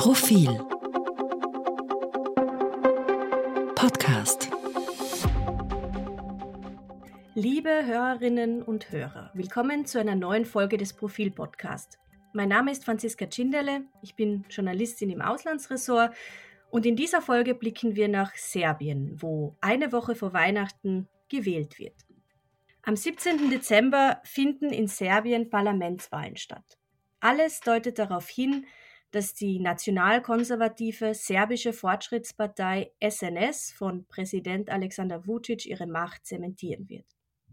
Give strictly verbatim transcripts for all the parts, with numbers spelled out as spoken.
Profil Podcast. Liebe Hörerinnen und Hörer, willkommen zu einer neuen Folge des Profil Podcast. Mein Name ist Franziska Tschinderle, ich bin Journalistin im Auslandsressort und in dieser Folge blicken wir nach Serbien, wo eine Woche vor Weihnachten gewählt wird. Am siebzehnten Dezember finden in Serbien Parlamentswahlen statt. Alles deutet darauf hin, dass die nationalkonservative serbische Fortschrittspartei S N S von Präsident Aleksandar Vučić ihre Macht zementieren wird.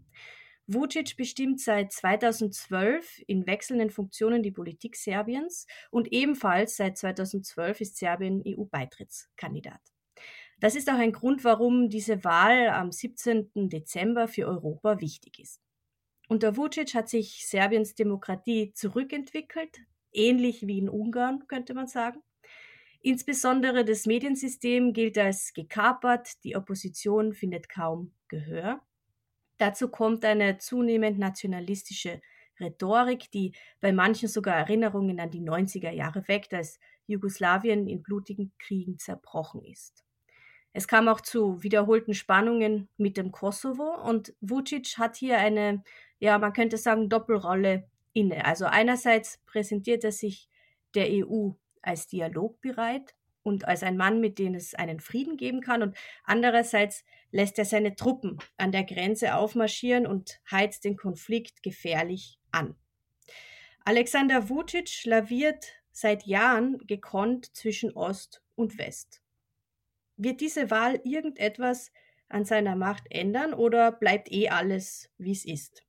Vučić bestimmt seit zweitausendzwölf in wechselnden Funktionen die Politik Serbiens und ebenfalls seit zweitausendzwölf ist Serbien E U-Beitrittskandidat. Das ist auch ein Grund, warum diese Wahl am siebzehnten Dezember für Europa wichtig ist. Unter Vučić hat sich Serbiens Demokratie zurückentwickelt, ähnlich wie in Ungarn, könnte man sagen. Insbesondere das Mediensystem gilt als gekapert, die Opposition findet kaum Gehör. Dazu kommt eine zunehmend nationalistische Rhetorik, die bei manchen sogar Erinnerungen an die neunziger Jahre weckt, als Jugoslawien in blutigen Kriegen zerbrochen ist. Es kam auch zu wiederholten Spannungen mit dem Kosovo und Vučić hat hier eine, ja, man könnte sagen, Doppelrolle inne. Also einerseits präsentiert er sich der E U als dialogbereit und als ein Mann, mit dem es einen Frieden geben kann, und andererseits lässt er seine Truppen an der Grenze aufmarschieren und heizt den Konflikt gefährlich an. Aleksandar Vučić laviert seit Jahren gekonnt zwischen Ost und West. Wird diese Wahl irgendetwas an seiner Macht ändern oder bleibt eh alles, wie es ist?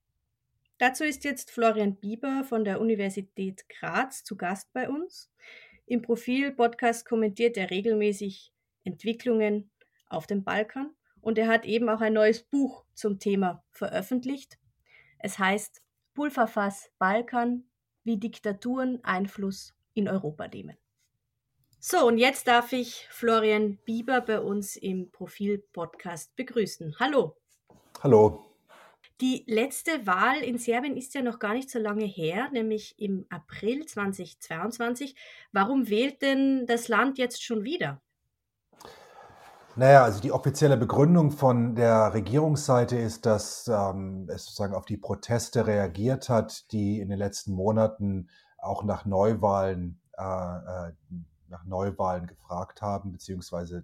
Dazu ist jetzt Florian Bieber von der Universität Graz zu Gast bei uns. Im Profil-Podcast kommentiert er regelmäßig Entwicklungen auf dem Balkan und er hat eben auch ein neues Buch zum Thema veröffentlicht. Es heißt Pulverfass Balkan, wie Diktaturen Einfluss in Europa nehmen. So, und jetzt darf ich Florian Bieber bei uns im Profil-Podcast begrüßen. Hallo. Hallo. Die letzte Wahl in Serbien ist ja noch gar nicht so lange her, nämlich im April zweitausendzweiundzwanzig. Warum wählt denn das Land jetzt schon wieder? Naja, also die offizielle Begründung von der Regierungsseite ist, dass ähm, es sozusagen auf die Proteste reagiert hat, die in den letzten Monaten auch nach Neuwahlen äh, äh, nach Neuwahlen gefragt haben, beziehungsweise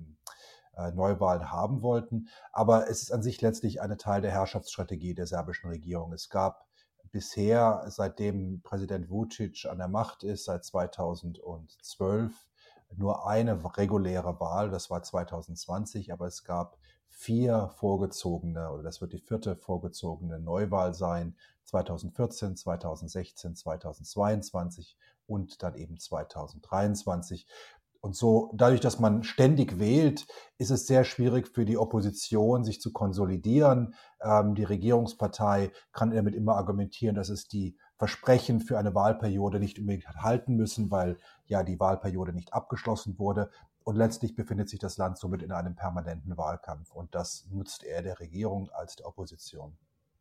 äh, Neuwahlen haben wollten. Aber es ist an sich letztlich eine Teil der Herrschaftsstrategie der serbischen Regierung. Es gab bisher, seitdem Präsident Vučić an der Macht ist, seit zweitausendzwölf, nur eine reguläre Wahl, das war zweitausendzwanzig, aber es gab vier vorgezogene, oder das wird die vierte vorgezogene Neuwahl sein, zweitausendvierzehn, zweitausendsechzehn, zweitausendzweiundzwanzig und dann eben zweitausenddreiundzwanzig. Und so, dadurch, dass man ständig wählt, ist es sehr schwierig für die Opposition, sich zu konsolidieren. Ähm, die Regierungspartei kann damit immer argumentieren, dass es die Versprechen für eine Wahlperiode nicht unbedingt hat halten müssen, weil ja die Wahlperiode nicht abgeschlossen wurde. Und letztlich befindet sich das Land somit in einem permanenten Wahlkampf. Und das nutzt eher der Regierung als der Opposition.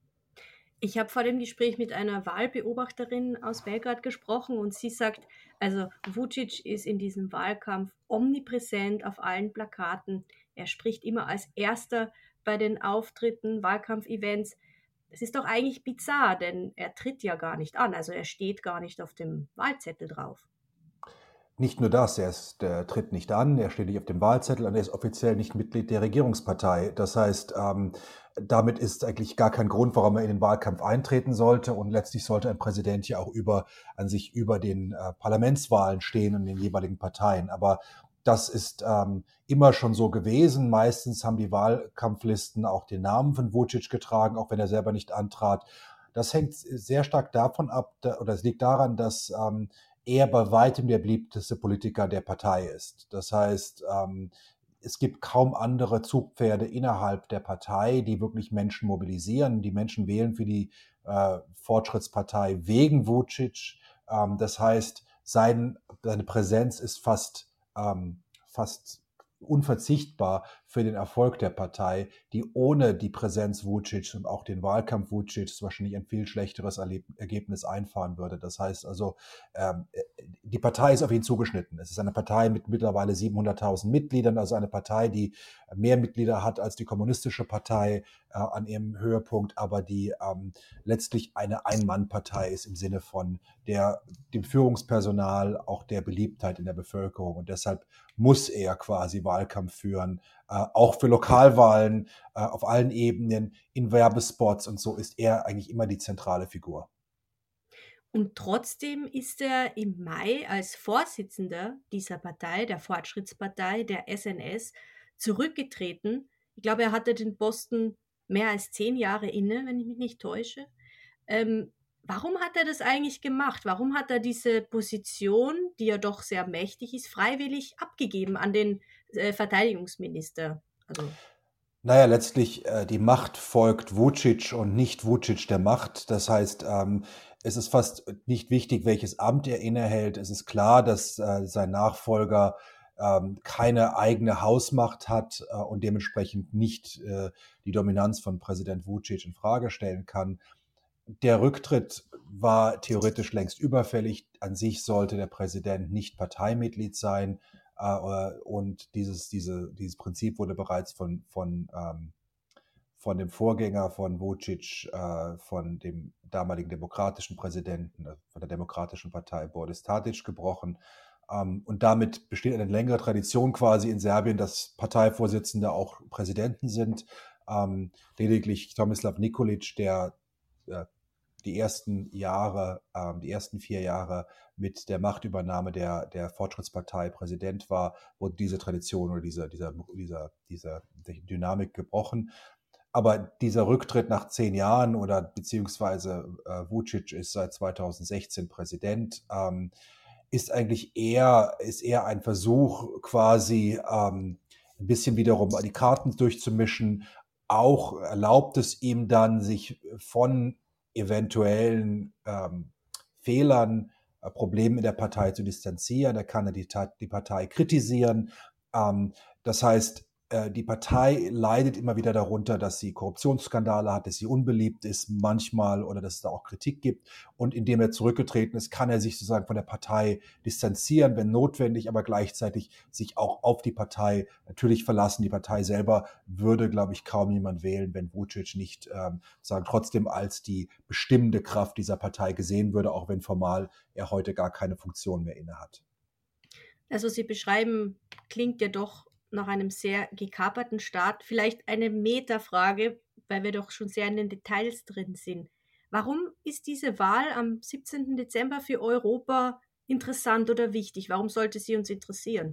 Ich habe vor dem Gespräch mit einer Wahlbeobachterin aus Belgrad gesprochen und sie sagt, also Vučić ist in diesem Wahlkampf omnipräsent auf allen Plakaten. Er spricht immer als Erster bei den Auftritten, Wahlkampfevents. Das ist doch eigentlich bizarr, denn er tritt ja gar nicht an, also er steht gar nicht auf dem Wahlzettel drauf. Nicht nur das, er, ist, er tritt nicht an, er steht nicht auf dem Wahlzettel und er ist offiziell nicht Mitglied der Regierungspartei. Das heißt, ähm, damit ist eigentlich gar kein Grund, warum er in den Wahlkampf eintreten sollte. Und letztlich sollte ein Präsident ja auch über, an sich über den äh, Parlamentswahlen stehen und den jeweiligen Parteien. Aber das ist ähm, immer schon so gewesen. Meistens haben die Wahlkampflisten auch den Namen von Vučić getragen, auch wenn er selber nicht antrat. Das hängt sehr stark davon ab, da, oder es liegt daran, dass ähm, er bei weitem der beliebteste Politiker der Partei ist. Das heißt, ähm, es gibt kaum andere Zugpferde innerhalb der Partei, die wirklich Menschen mobilisieren. Die Menschen wählen für die äh, Fortschrittspartei wegen Vučić. Ähm, das heißt, sein, seine Präsenz ist fast, ähm, fast unverzichtbar für den Erfolg der Partei, die ohne die Präsenz Vučić und auch den Wahlkampf Vučić wahrscheinlich ein viel schlechteres Erleb- Ergebnis einfahren würde. Das heißt also, ähm, die Partei ist auf ihn zugeschnitten. Es ist eine Partei mit mittlerweile siebenhunderttausend Mitgliedern, also eine Partei, die mehr Mitglieder hat als die Kommunistische Partei äh, an ihrem Höhepunkt, aber die ähm, letztlich eine Ein-Mann-Partei ist im Sinne von der, dem Führungspersonal, auch der Beliebtheit in der Bevölkerung. Und deshalb muss er quasi Wahlkampf führen, äh, auch für Lokalwahlen äh, auf allen Ebenen, in Werbespots und so ist er eigentlich immer die zentrale Figur. Und trotzdem ist er im Mai als Vorsitzender dieser Partei, der Fortschrittspartei, der S N S, zurückgetreten. Ich glaube, er hatte den Posten mehr als zehn Jahre inne, wenn ich mich nicht täusche. Ähm, warum hat er das eigentlich gemacht? Warum hat er diese Position, die ja doch sehr mächtig ist, freiwillig abgegeben an den äh, Verteidigungsminister? Also Naja, letztlich äh, die Macht folgt Vučić und nicht Vučić der Macht. Das heißt, ähm, es ist fast nicht wichtig, welches Amt er innehält. Es ist klar, dass äh, sein Nachfolger ähm, keine eigene Hausmacht hat äh, und dementsprechend nicht äh, die Dominanz von Präsident Vučić in Frage stellen kann. Der Rücktritt war theoretisch längst überfällig. An sich sollte der Präsident nicht Parteimitglied sein. Äh, und dieses, diese, dieses Prinzip wurde bereits von, von, ähm, von dem Vorgänger von Vučić, äh, von dem damaligen demokratischen Präsidenten, äh, von der Demokratischen Partei Boris Tadić gebrochen. Ähm, und damit besteht eine längere Tradition quasi in Serbien, dass Parteivorsitzende auch Präsidenten sind. Ähm, lediglich Tomislav Nikolić, der äh, die ersten Jahre, ähm, die ersten vier Jahre mit der Machtübernahme der, der Fortschrittspartei Präsident war, wurde diese Tradition oder diese, dieser, dieser, dieser Dynamik gebrochen. Aber dieser Rücktritt nach zehn Jahren oder beziehungsweise äh, Vučić ist seit zweitausendsechzehn Präsident, ähm, ist eigentlich eher, ist eher ein Versuch, quasi ähm, ein bisschen wiederum die Karten durchzumischen. Auch erlaubt es ihm dann, sich von eventuellen ähm, Fehlern, äh, Problemen in der Partei zu distanzieren. Er kann die, die Partei kritisieren. Ähm, das heißt, äh, die Partei leidet immer wieder darunter, dass sie Korruptionsskandale hat, dass sie unbeliebt ist manchmal oder dass es da auch Kritik gibt. Und indem er zurückgetreten ist, kann er sich sozusagen von der Partei distanzieren, wenn notwendig, aber gleichzeitig sich auch auf die Partei natürlich verlassen. Die Partei selber würde, glaube ich, kaum jemand wählen, wenn Vučić nicht ähm, sagen, trotzdem als die bestimmende Kraft dieser Partei gesehen würde, auch wenn formal er heute gar keine Funktion mehr innehat. Also Sie beschreiben, klingt ja doch nach einem sehr gekaperten Staat. Vielleicht eine Metafrage, weil wir doch schon sehr in den Details drin sind. Warum ist diese Wahl am siebzehnten Dezember für Europa interessant oder wichtig? Warum sollte sie uns interessieren?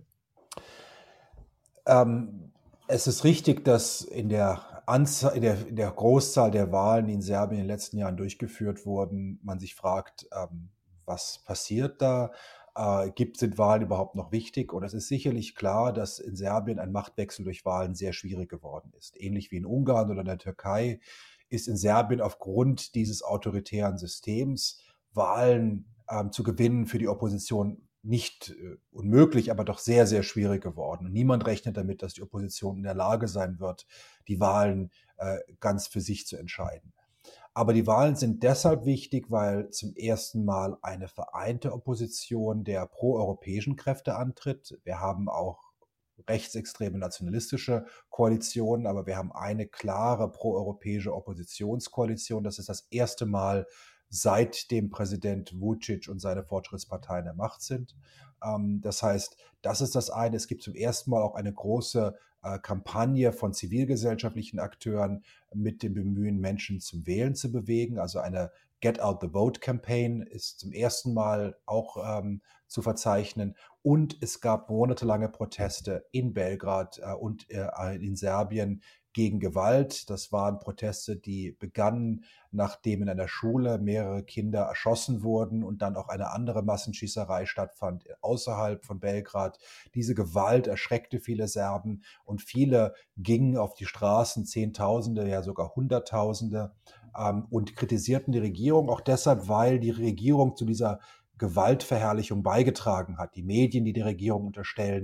Ähm, es ist richtig, dass in der, Anzahl, in, der, in der Großzahl der Wahlen, die in Serbien in den letzten Jahren durchgeführt wurden, man sich fragt, ähm, was passiert da? Äh, gibt, sind Wahlen überhaupt noch wichtig? Und es ist sicherlich klar, dass in Serbien ein Machtwechsel durch Wahlen sehr schwierig geworden ist. Ähnlich wie in Ungarn oder in der Türkei ist in Serbien aufgrund dieses autoritären Systems Wahlen ähm, zu gewinnen für die Opposition nicht äh, unmöglich, aber doch sehr, sehr schwierig geworden. Und niemand rechnet damit, dass die Opposition in der Lage sein wird, die Wahlen äh, ganz für sich zu entscheiden. Aber die Wahlen sind deshalb wichtig, weil zum ersten Mal eine vereinte Opposition der proeuropäischen Kräfte antritt. Wir haben auch rechtsextreme nationalistische Koalitionen, aber wir haben eine klare proeuropäische Oppositionskoalition. Das ist das erste Mal, seitdem Präsident Vučić und seine Fortschrittspartei in der Macht sind. Ähm, das heißt, das ist das eine. Es gibt zum ersten Mal auch eine große äh, Kampagne von zivilgesellschaftlichen Akteuren mit dem Bemühen, Menschen zum Wählen zu bewegen. Also eine Get Out the Vote Campaign ist zum ersten Mal auch ähm, zu verzeichnen. Und es gab monatelange Proteste in Belgrad äh, und äh, in Serbien gegen Gewalt. Das waren Proteste, die begannen, nachdem in einer Schule mehrere Kinder erschossen wurden und dann auch eine andere Massenschießerei stattfand außerhalb von Belgrad. Diese Gewalt erschreckte viele Serben und viele gingen auf die Straßen, Zehntausende, ja sogar Hunderttausende, ähm, und kritisierten die Regierung, auch deshalb, weil die Regierung zu dieser Gewaltverherrlichung beigetragen hat. Die Medien, die die Regierung unterstellen,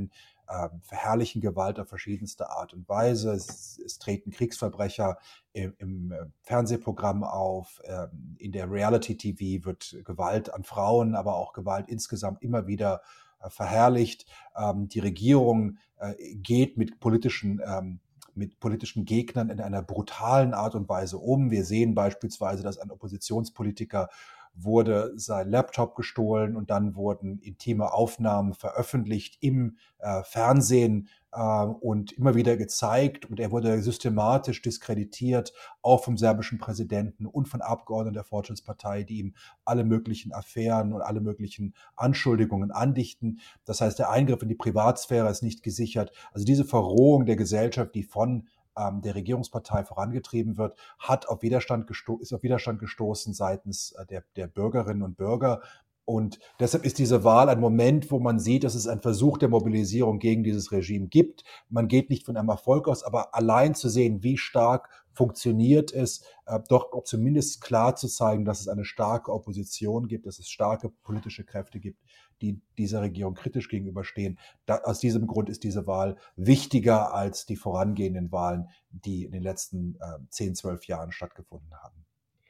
äh, verherrlichen Gewalt auf verschiedenste Art und Weise. Es, es treten Kriegsverbrecher im, im Fernsehprogramm auf, äh, in der Reality-T V wird Gewalt an Frauen, aber auch Gewalt insgesamt immer wieder äh, verherrlicht. Ähm, die Regierung äh, geht mit politischen ähm, mit politischen Gegnern in einer brutalen Art und Weise um. Wir sehen beispielsweise, dass ein Oppositionspolitiker wurde sein Laptop gestohlen und dann wurden intime Aufnahmen veröffentlicht im äh, Fernsehen äh, und immer wieder gezeigt und er wurde systematisch diskreditiert, auch vom serbischen Präsidenten und von Abgeordneten der Fortschrittspartei, die ihm alle möglichen Affären und alle möglichen Anschuldigungen andichten. Das heißt, der Eingriff in die Privatsphäre ist nicht gesichert. Also diese Verrohung der Gesellschaft, die von ähm, der Regierungspartei vorangetrieben wird, hat auf Widerstand gesto- ist auf Widerstand gestoßen seitens äh, der, der Bürgerinnen und Bürger. Und deshalb ist diese Wahl ein Moment, wo man sieht, dass es einen Versuch der Mobilisierung gegen dieses Regime gibt. Man geht nicht von einem Erfolg aus, aber allein zu sehen, wie stark funktioniert es, äh, doch zumindest klar zu zeigen, dass es eine starke Opposition gibt, dass es starke politische Kräfte gibt, die dieser Regierung kritisch gegenüberstehen. Da, aus diesem Grund ist diese Wahl wichtiger als die vorangehenden Wahlen, die in den letzten äh, zehn, zwölf Jahren stattgefunden haben.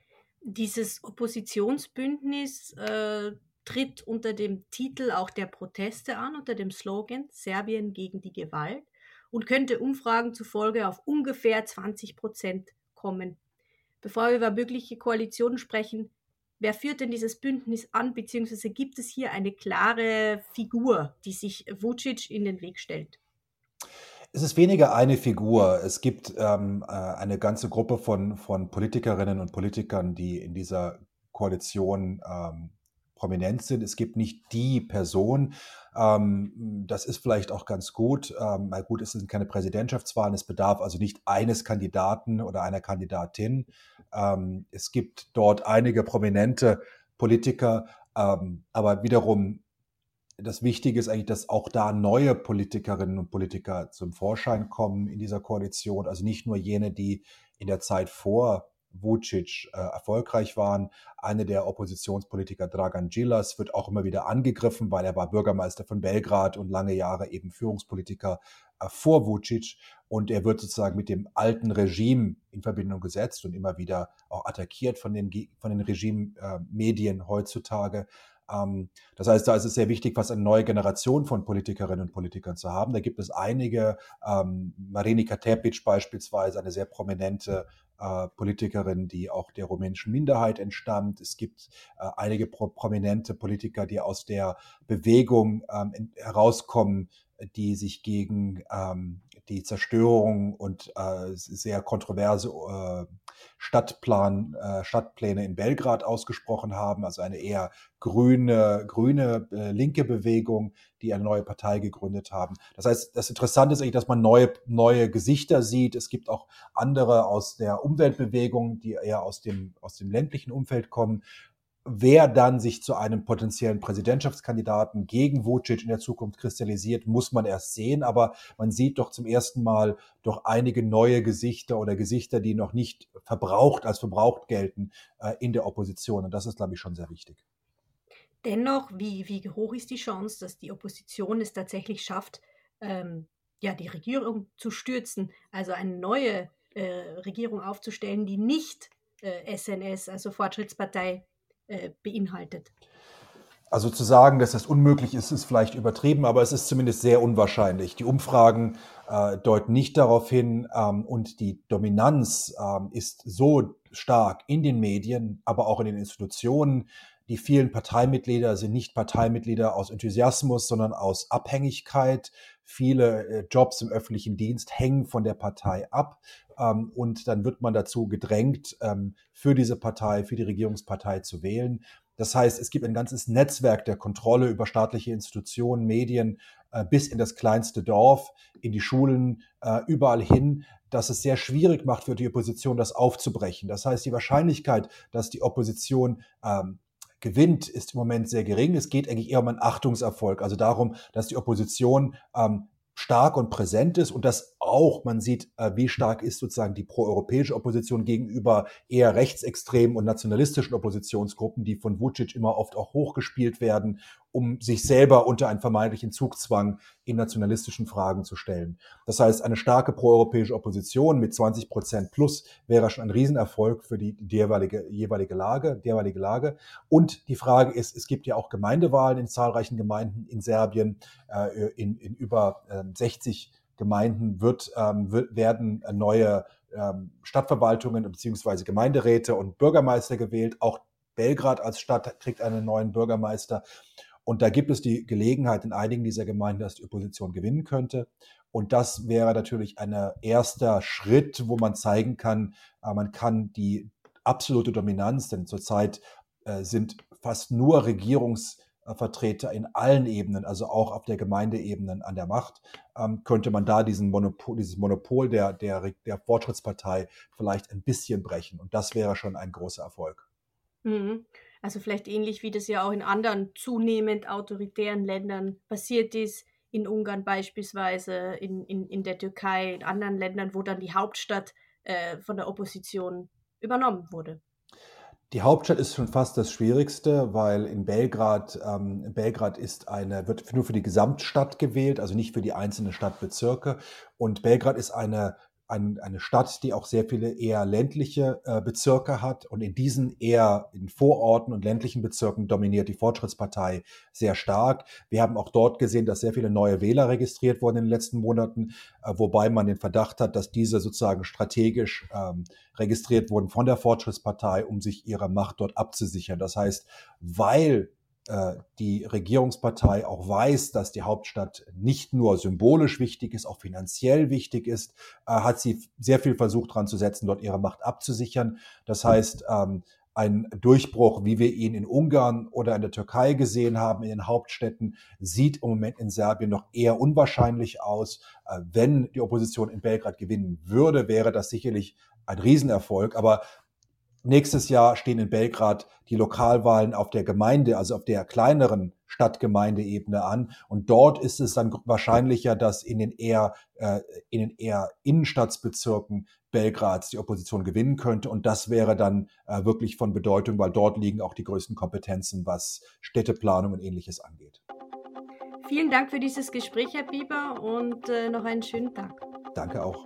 Dieses Oppositionsbündnis äh, tritt unter dem Titel auch der Proteste an, unter dem Slogan Serbien gegen die Gewalt und könnte Umfragen zufolge auf ungefähr zwanzig Prozent kommen. Bevor wir über mögliche Koalitionen sprechen, wer führt denn dieses Bündnis an, beziehungsweise gibt es hier eine klare Figur, die sich Vučić in den Weg stellt? Es ist weniger eine Figur. Es gibt ähm, äh, eine ganze Gruppe von, von Politikerinnen und Politikern, die in dieser Koalition ähm, prominent sind. Es gibt nicht die Person. Ähm, das ist vielleicht auch ganz gut. Ähm, na gut, es sind keine Präsidentschaftswahlen. Es bedarf also nicht eines Kandidaten oder einer Kandidatin. Ähm, es gibt dort einige prominente Politiker, ähm, aber wiederum das Wichtige ist eigentlich, dass auch da neue Politikerinnen und Politiker zum Vorschein kommen in dieser Koalition. Also nicht nur jene, die in der Zeit vor Vučić äh, erfolgreich waren. Einer der Oppositionspolitiker, Dragan Đilas, wird auch immer wieder angegriffen, weil er war Bürgermeister von Belgrad und lange Jahre eben Führungspolitiker äh, vor Vučić. Und er wird sozusagen mit dem alten Regime in Verbindung gesetzt und immer wieder auch attackiert von den, von den Regime-Medien äh, heutzutage. Das heißt, da ist es sehr wichtig, fast eine neue Generation von Politikerinnen und Politikern zu haben. Da gibt es einige, ähm, Marinika Tepic beispielsweise, eine sehr prominente äh, Politikerin, die auch der rumänischen Minderheit entstammt. Es gibt äh, einige pro- prominente Politiker, die aus der Bewegung ähm, in, herauskommen, die sich gegen ähm, die Zerstörung und äh, sehr kontroverse äh, Stadtplan, äh, Stadtpläne in Belgrad ausgesprochen haben, also eine eher grüne, grüne äh, linke Bewegung, die eine neue Partei gegründet haben. Das heißt, das Interessante ist eigentlich, dass man neue, neue Gesichter sieht. Es gibt auch andere aus der Umweltbewegung, die eher aus dem, aus dem ländlichen Umfeld kommen. Wer dann sich zu einem potenziellen Präsidentschaftskandidaten gegen Vučić in der Zukunft kristallisiert, muss man erst sehen. Aber man sieht doch zum ersten Mal doch einige neue Gesichter oder Gesichter, die noch nicht verbraucht als verbraucht gelten äh, in der Opposition. Und das ist, glaube ich, schon sehr wichtig. Dennoch, wie, wie hoch ist die Chance, dass die Opposition es tatsächlich schafft, ähm, ja, die Regierung zu stürzen, also eine neue äh, Regierung aufzustellen, die nicht äh, S N S, also Fortschrittspartei, äh, beinhaltet? Also zu sagen, dass das unmöglich ist, ist vielleicht übertrieben, aber es ist zumindest sehr unwahrscheinlich. Die Umfragen äh, deuten nicht darauf hin ähm, und die Dominanz ähm, ist so stark in den Medien, aber auch in den Institutionen. Die vielen Parteimitglieder sind nicht Parteimitglieder aus Enthusiasmus, sondern aus Abhängigkeit. Viele äh, Jobs im öffentlichen Dienst hängen von der Partei ab. Ähm, und dann wird man dazu gedrängt, ähm, für diese Partei, für die Regierungspartei zu wählen. Das heißt, es gibt ein ganzes Netzwerk der Kontrolle über staatliche Institutionen, Medien, äh, bis in das kleinste Dorf, in die Schulen, äh, überall hin, dass es sehr schwierig macht für die Opposition, das aufzubrechen. Das heißt, die Wahrscheinlichkeit, dass die Opposition ähm, gewinnt, ist im Moment sehr gering. Es geht eigentlich eher um einen Achtungserfolg, also darum, dass die Opposition ähm, stark und präsent ist und dass auch man sieht, äh, wie stark ist sozusagen die proeuropäische Opposition gegenüber eher rechtsextremen und nationalistischen Oppositionsgruppen, die von Vučić immer oft auch hochgespielt werden um sich selber unter einen vermeintlichen Zugzwang in nationalistischen Fragen zu stellen. Das heißt, eine starke proeuropäische Opposition mit zwanzig Prozent plus wäre schon ein Riesenerfolg für die, die jeweilige, jeweilige Lage, die jeweilige Lage. Und die Frage ist, es gibt ja auch Gemeindewahlen in zahlreichen Gemeinden in Serbien, äh, in, in über äh, sechzig Gemeinden wird, ähm, wird, werden neue ähm, Stadtverwaltungen bzw. Gemeinderäte und Bürgermeister gewählt. Auch Belgrad als Stadt kriegt einen neuen Bürgermeister. Und da gibt es die Gelegenheit in einigen dieser Gemeinden, dass die Opposition gewinnen könnte. Und das wäre natürlich ein erster Schritt, wo man zeigen kann, äh, man kann die absolute Dominanz, denn zurzeit äh, sind fast nur Regierungsvertreter in allen Ebenen, also auch auf der Gemeindeebene an der Macht, ähm, könnte man da diesen Monopol, dieses Monopol der, der, der Fortschrittspartei vielleicht ein bisschen brechen. Und das wäre schon ein großer Erfolg. Mhm. Also vielleicht ähnlich wie das ja auch in anderen zunehmend autoritären Ländern passiert ist, in Ungarn beispielsweise, in, in, in der Türkei, in anderen Ländern, wo dann die Hauptstadt äh, von der Opposition übernommen wurde. Die Hauptstadt ist schon fast das Schwierigste, weil in Belgrad, ähm, Belgrad ist eine, wird nur für die Gesamtstadt gewählt, also nicht für die einzelnen Stadtbezirke. Und Belgrad ist eine, ein, eine Stadt, die auch sehr viele eher ländliche äh, Bezirke hat. Und in diesen eher in Vororten und ländlichen Bezirken dominiert die Fortschrittspartei sehr stark. Wir haben auch dort gesehen, dass sehr viele neue Wähler registriert wurden in den letzten Monaten, äh, wobei man den Verdacht hat, dass diese sozusagen strategisch ähm, registriert wurden von der Fortschrittspartei, um sich ihre Macht dort abzusichern. Das heißt, weil äh, die Regierungspartei auch weiß, dass die Hauptstadt nicht nur symbolisch wichtig ist, auch finanziell wichtig ist, äh, hat sie sehr viel versucht dran zu setzen, dort ihre Macht abzusichern. Das heißt, ähm, ein Durchbruch, wie wir ihn in Ungarn oder in der Türkei gesehen haben, in den Hauptstädten, sieht im Moment in Serbien noch eher unwahrscheinlich aus. Äh, wenn die Opposition in Belgrad gewinnen würde, wäre das sicherlich ein Riesenerfolg. Aber nächstes Jahr stehen in Belgrad die Lokalwahlen auf der Gemeinde, also auf der kleineren Stadtgemeindeebene an. Und dort ist es dann wahrscheinlicher, dass in den eher, äh, in den eher Innenstadtbezirken Belgrads die Opposition gewinnen könnte. Und das wäre dann äh, wirklich von Bedeutung, weil dort liegen auch die größten Kompetenzen, was Städteplanung und Ähnliches angeht. Vielen Dank für dieses Gespräch, Herr Bieber, und äh, noch einen schönen Tag. Danke auch.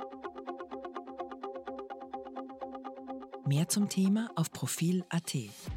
Mehr zum Thema auf Profil punkt at.